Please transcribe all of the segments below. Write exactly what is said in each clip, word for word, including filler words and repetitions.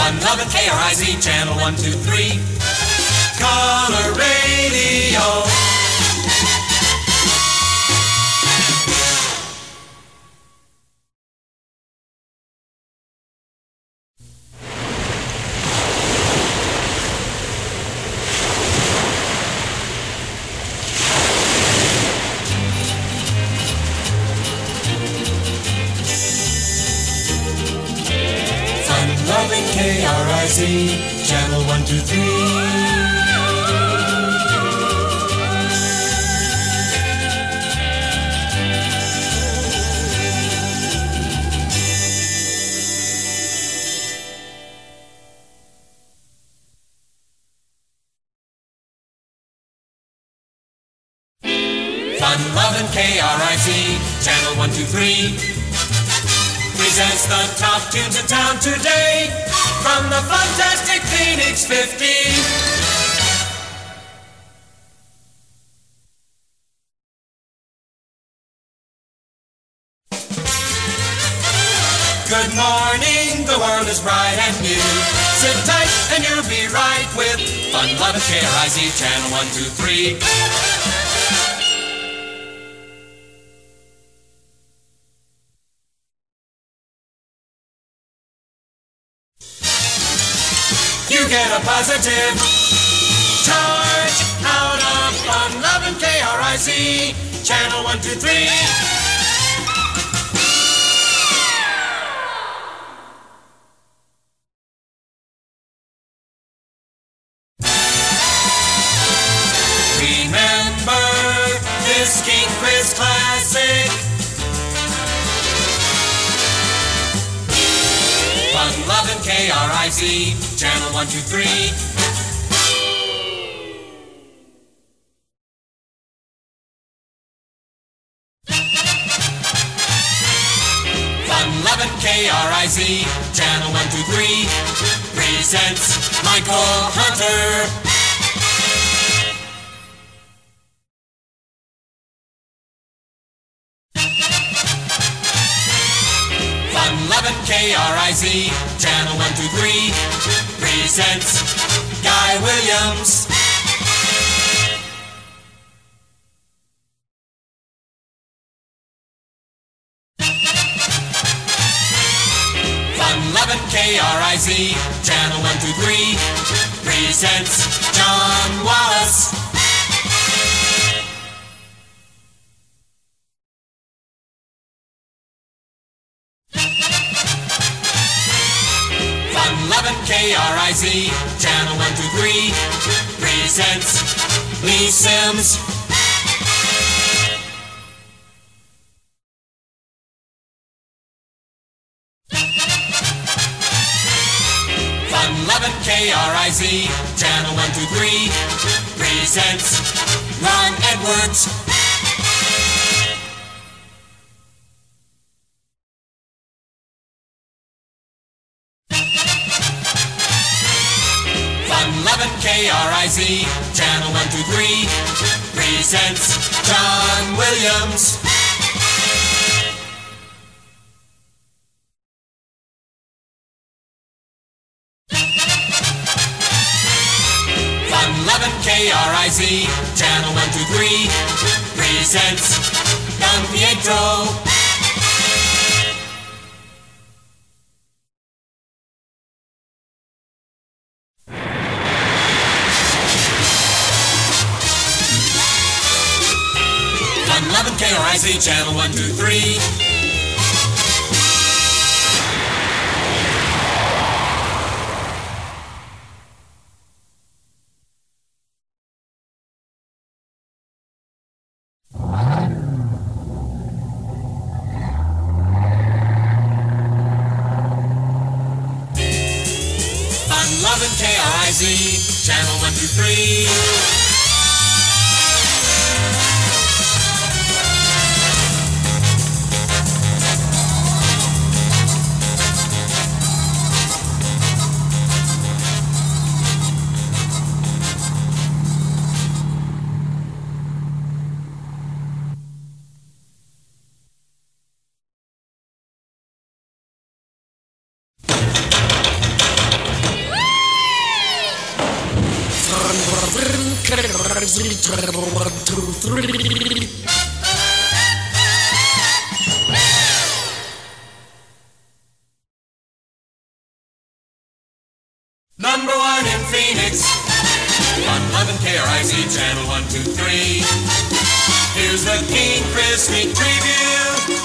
Fun loving K R I Z, channel one two three. Color Radio. Loving K R I Z, channel one two three. Fun loving K R I Z, channel one two three. Presents the top tunes in town today from the fantastic Phoenix fifty. Good morning, the world is bright and new. Sit tight and you'll be right with Fun Lovin' K R I Z, channel one two three. You get a positive charge out of Fun Lovin' K R I Z, channel one two three. Remember this King Quiz Classic. Fun loving K R I Z, channel one two three. Fun loving K R I Z, channel one two three. Presents Michael Hunter. Fun loving K R I Z, channel one two three. Presents Guy Williams. Fun loving K R I Z, channel one two three. Presents John Wallace. Fun loving K R I Z, channel one two three. Presents Lee Sims. Fun loving K R I Z, channel one two three. Presents Ron Edwards. Fun loving K R I Z, channel one two three. Presents John Williams. Fun loving K R I Z, channel one two three. Presents Don Pietro. Fun loving K R I Z, channel one two three. Fun loving K R I Z, channel one two three. Number one in Phoenix, on eleven K R I Z, channel one two three. Here's the King Chris sneak preview.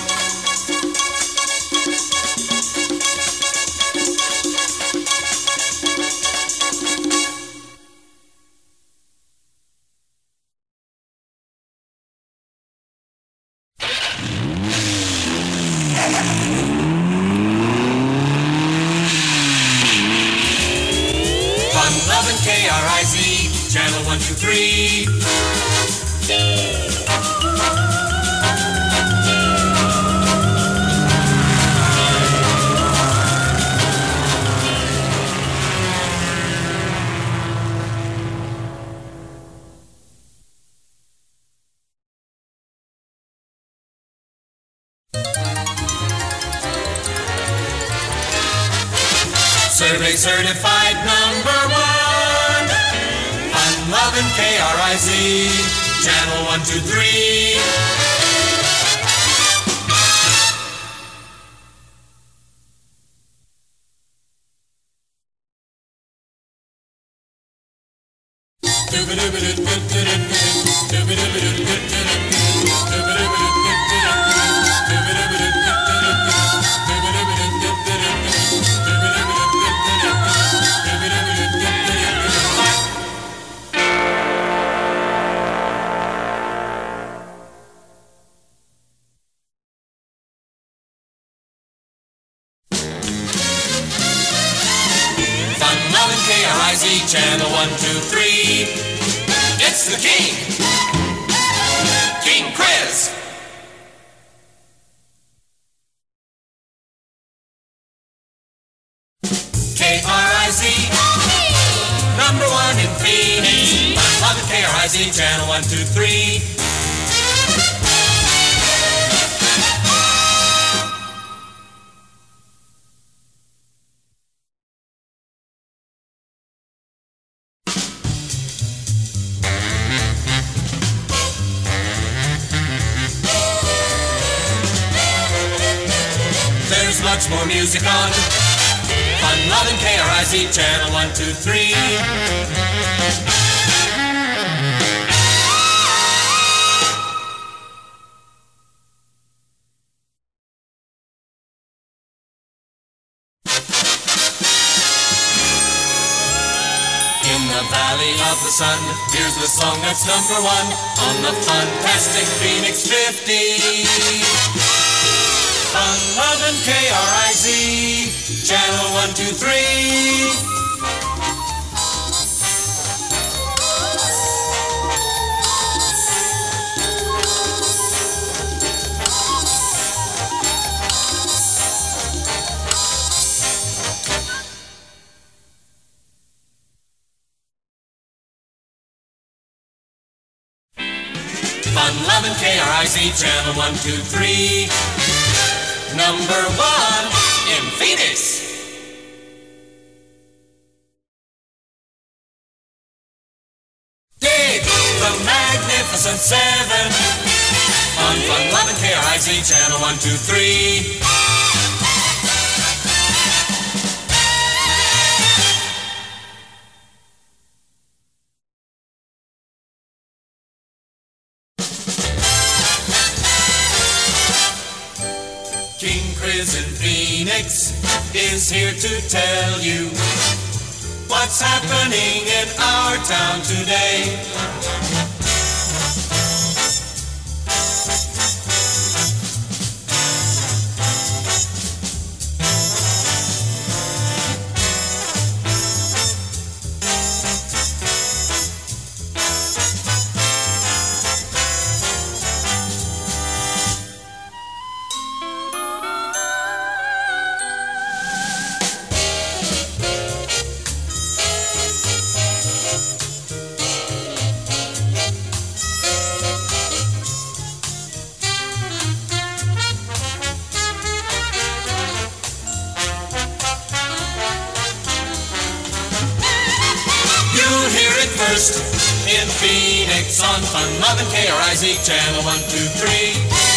eleven K R I Z, channel one two three. Survey certified number one. Fun loving K R I Z, channel one two three. K R I Z, channel one two three. It's the King, King Chris. K R I Z, number one in Phoenix. Fun loving K R I Z, channel one two three. There's much more music on Fun loving K R I Z, channel one two three. In the Valley of the Sun, here's the song that's number one on the Fantastic Phoenix fifty. Fun loving K R I Z, channel one two three. Fun loving K R I Z, channel one two three. Number one in Phoenix. Dig the Magnificent Seven on Fun loving K R I Z, channel one two three. King Chris in Phoenix is here to tell you what's happening in our town today. it first in Phoenix on Fun Lovin' K R I Z channel one two three.